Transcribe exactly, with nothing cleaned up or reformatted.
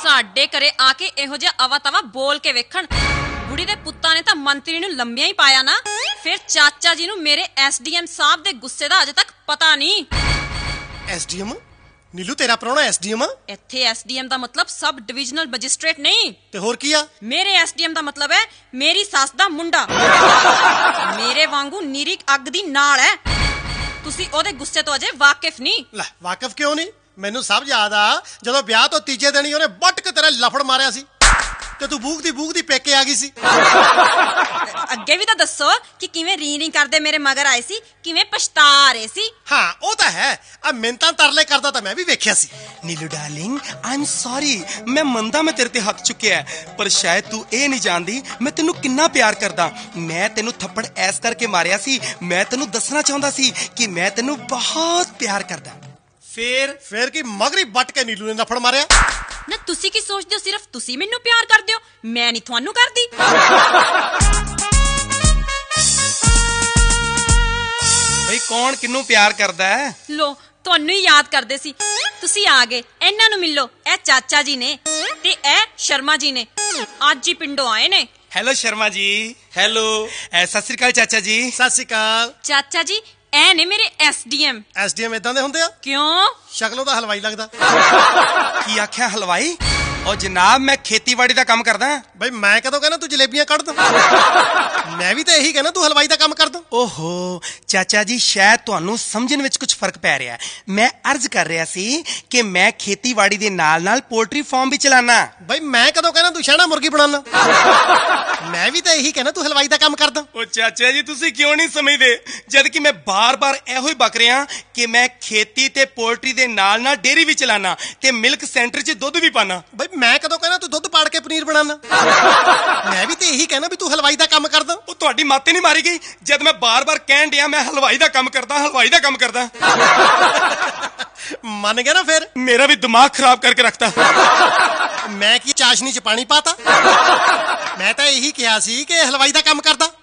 ਸਾਡੇ ਘਰੇ ਆ ਕੇ ਇਹੋ ਜਿਹਾ ਅਵਾ ਤਵਾ ਬੋਲ ਕੇ ਵੇਖਣ। ਬੁੜੀ ਦੇ ਪੁੱਤਾਂ ਨੇ ਤਾਂ ਮੰਤਰੀ ਨੂੰ ਲੰਮਿਆਂ ਹੀ ਪਾਇਆ ਨਾ, ਫਿਰ ਚਾਚਾ ਜੀ ਨੂੰ ਮੇਰੇ ਐਸਡੀਐਮ ਸਾਹਿਬ ਦੇ ਗੁੱਸੇ ਦਾ ਅਜੇ ਤੱਕ ਪਤਾ ਨਹੀਂ। ਐਸਡੀਐਮ? ਨੀਲੂ ਤੇਰਾ ਪ੍ਰਾਹੁਣਾ ਐਸਡੀਐਮ ਆ? ਇੱਥੇ ਐਸਡੀਐਮ ਦਾ ਮਤਲਬ ਸਬ ਡਿਵੀਜ਼ਨਲ ਮੈਜਿਸਟ੍ਰੇਟ ਨਹੀਂ। ਤੇ ਹੋਰ ਕੀ ਆ? ਮੇਰੇ ਐਸਡੀਐਮ ਦਾ ਮਤਲਬ ਹੈ ਮੇਰੀ ਸੱਸ ਦਾ ਮੁੰਡਾ। ਮੇਰੇ ਵਾਂਗੂ ਨੀਰੀ ਅੱਗ ਦੀ ਨਾਲ ਹੈ। ਤੁਸੀਂ ਉਹਦੇ ਗੁੱਸੇ ਤੋਂ ਅਜੇ ਵਾਕਿਫ ਨਹੀਂ। ਲੈ ਵਾਕਿਫ ਕਿਉਂ ਨਹੀਂ? ਮੈਨੂੰ ਸਭ ਯਾਦ ਆ ਜਦੋਂ ਵਿਆਹ ਤੋਂ ਤੀਜੇ ਦਿਨ ਹੀ ਉਹਨੇ ਵੱਟ ਕੇ ਤੇਰਾ ਲਫੜ ਮਾਰਿਆ ਸੀ ਤੇ ਤੂੰ ਬੂਕ ਦੀ ਬੂਕ ਦੀ ਪੇਕੇ ਆ ਗਈ ਸੀ। ਅੱਗੇ ਵੀ ਤਾਂ ਦੱਸੋ ਕਿ ਕਿਵੇਂ ਰੀ ਰੀ ਕਰਦੇ ਮੇਰੇ ਮਗਰ ਆਏ ਸੀ, ਕਿਵੇਂ ਪਛਤਾ ਰਹੇ ਸੀ। ਹਾਂ ਉਹ ਤਾਂ ਹੈ, ਆ ਮਿੰਤਾਂ ਤਰਲੇ ਕਰਦਾ ਤਾਂ ਮੈਂ ਵੀ ਵੇਖਿਆ ਸੀ। Neelu darling I am sorry, ਮੈਂ ਮੰਨਦਾ ਮੈਂ ਤੇਰੇ ਤੇ ਹੱਥ ਚੁੱਕਿਆ, ਪਰ ਸ਼ਾਇਦ ਤੂੰ ਇਹ ਨਹੀਂ ਜਾਣਦੀ ਮੈਂ ਤੈਨੂੰ ਕਿੰਨਾ ਪਿਆਰ ਕਰਦਾ। ਮੈਂ ਤੈਨੂੰ ਥੱਪੜ ਐਸ ਕਰਕੇ ਮਾਰਿਆ ਸੀ, ਮੈਂ ਤੈਨੂੰ ਦੱਸਣਾ ਚਾਹੁੰਦਾ ਸੀ ਕਿ ਮੈਂ ਤੈਨੂੰ ਬਹੁਤ ਪਿਆਰ ਕਰਦਾ। ਫੇਰ ਫੇਰ ਕੀ ਮਗਰੀ ਵੱਟ ਕੇ ਨੀਲੂ ਨੇ ਨਫੜ ਮਾਰਿਆ? ਨਾ ਤੁਸੀਂ ਕੀ ਸੋਚਦੇ ਹੋ ਸਿਰਫ ਤੁਸੀਂ ਮੈਨੂੰ ਪਿਆਰ ਕਰਦੇ ਹੋ, ਮੈਂ ਨਹੀਂ ਤੁਹਾਨੂੰ ਕਰਦੀ। ਬਈ ਕੌਣ ਕਿਹਨੂੰ ਪਿਆਰ ਕਰਦਾ ਹੈ? ਲੋ ਤੁਹਾਨੂੰ ਹੀ ਯਾਦ ਕਰਦੇ ਸੀ, ਤੁਸੀਂ ਆ ਗਏ। ਇਹਨਾਂ ਨੂੰ ਮਿਲੋ, ਇਹ ਚਾਚਾ ਜੀ ਨੇ ਤੇ ਇਹ ਸ਼ਰਮਾ ਜੀ ਨੇ, ਅੱਜ ਹੀ ਪਿੰਡੋਂ ਆਏ ਨੇ। ਹੈਲੋ ਸ਼ਰਮਾ ਜੀ। ਹੈਲੋ। ਸਤਿ ਸ੍ਰੀ ਅਕਾਲ ਚਾਚਾ ਜੀ। ਸਤਿ ਸ੍ਰੀ ਅਕਾਲ ਚਾਚਾ ਜੀ। ਐ ਨੇ ਮੇਰੇ ਐਸਡੀਐਮ। ਐਸਡੀਐਮ ਇਦਾਂ ਦੇ ਹੁੰਦੇ ਆ? ਕਿਉਂ? ਸ਼ਕਲੋਂ ਤਾਂ ਹਲਵਾਈ ਲੱਗਦਾ। ਕੀ ਆਖਿਆ ਹਲਵਾਈ? ਉਹ ਜਨਾਬ ਮੈਂ ਖੇਤੀਬਾੜੀ ਦਾ ਕੰਮ ਕਰਦਾ। ਬਈ ਮੈਂ ਕਦੋਂ ਕਹਿੰਦਾ ਤੂੰ ਜਲੇਬੀਆਂ ਕੱਢ ਦੋ? ਮੈਂ ਵੀ ਤਾਂ ਇਹੀ ਕਹਿੰਦਾ ਤੂੰ ਹਲਵਾਈ ਦਾ ਕੰਮ ਕਰ ਦੋ। ਓਹੋ ਚਾਚਾ ਜੀ, ਸ਼ਾਇਦ ਤੁਹਾਨੂੰ ਸਮਝਣ ਵਿੱਚ ਕੁਝ ਫਰਕ ਪੈ ਰਿਹਾ। ਮੈਂ ਅਰਜ਼ ਕਰ ਰਿਹਾ ਸੀ ਕਿ ਮੈਂ ਖੇਤੀਬਾੜੀ ਦੇ ਨਾਲ ਨਾਲ ਪੋਲਟਰੀ ਫਾਰਮ ਵੀ ਚਲਾਨਾ। ਬਈ ਮੈਂ ਕਦੋਂ ਕਹਿੰਦਾ ਤੂੰ ਸ਼ਹਿਣਾ ਮੁਰਗੀ ਬਣਾਉਣਾ? ਮੈਂ ਵੀ ਤਾਂ ਇਹੀ ਕਹਿੰਦਾ ਤੂੰ ਹਲਵਾਈ ਦਾ ਕੰਮ ਕਰ ਦੋ। ਉਹ ਚਾਚਾ ਜੀ ਤੁਸੀਂ ਕਿਉਂ ਨਹੀਂ ਸਮਝਦੇ, ਜਦ ਕਿ ਮੈਂ ਬਾਰ-ਬਾਰ ਇਹੋ ਹੀ ਬਕ ਰਿਹਾ ਕਿ ਮੈਂ ਖੇਤੀ ਤੇ ਪੋਲਟਰੀ ਦੇ ਨਾਲ ਨਾਲ ਡੇਅਰੀ ਵੀ ਚਲਾਨਾ ਤੇ ਮਿਲਕ ਸੈਂਟਰ 'ਚ ਦੁੱਧ ਵੀ ਪਾਣਾ। ਬਈ ਮੈਂ ਕਦੋਂ ਕਹਿੰਦਾ ਤੂੰ ਦੁੱਧ ਪਾੜ ਕੇ ਪਨੀਰ ਬਣਾਉਣਾ? ਮੈਂ ਵੀ ਤੇ ਇਹੀ ਕਹਿਣਾ ਵੀ ਤੂੰ ਹਲਵਾਈ ਦਾ ਕੰਮ ਕਰਦਾ। ਉਹ ਤੁਹਾਡੀ ਮਾਤੇ ਨਹੀਂ ਮਾਰੀ ਗਈ ਜਦ ਮੈਂ ਬਾਰ-ਬਾਰ ਕਹਿਣ ਡਿਆ ਮੈਂ ਹਲਵਾਈ ਦਾ ਕੰਮ ਕਰਦਾ, ਹਲਵਾਈ ਦਾ ਕੰਮ ਕਰਦਾ। ਮੰਨ ਗਿਆ ਨਾ? ਫਿਰ ਮੇਰਾ ਵੀ ਦਿਮਾਗ ਖਰਾਬ ਕਰਕੇ ਰੱਖਤਾ। ਮੈਂ ਕੀ ਚਾਸ਼ਨੀ 'ਚ ਪਾਣੀ ਪਾਤਾ? ਮੈਂ ਤਾਂ ਇਹੀ ਕਿਹਾ ਸੀ ਕਿ ਹਲਵਾਈ ਦਾ ਕੰਮ ਕਰਦਾ।